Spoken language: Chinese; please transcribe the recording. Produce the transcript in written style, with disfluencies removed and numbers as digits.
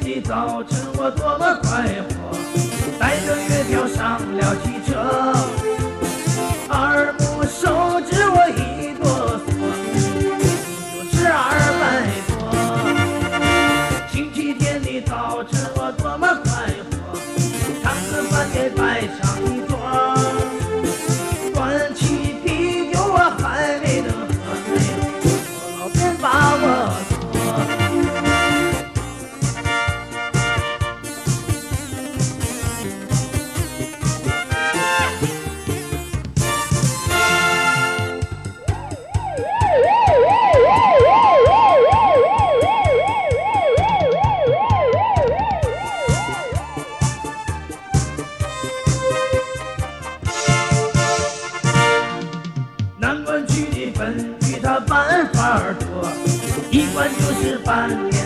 的早晨我多么快活，带着月票上了汽车，二目手指我一哆嗦，就是200多。星期天的早晨我多么快活，唱着饭店摆上一桌，端起啤酒我还没得喝，老天把我南关区的分局他办法多，一关就是半年。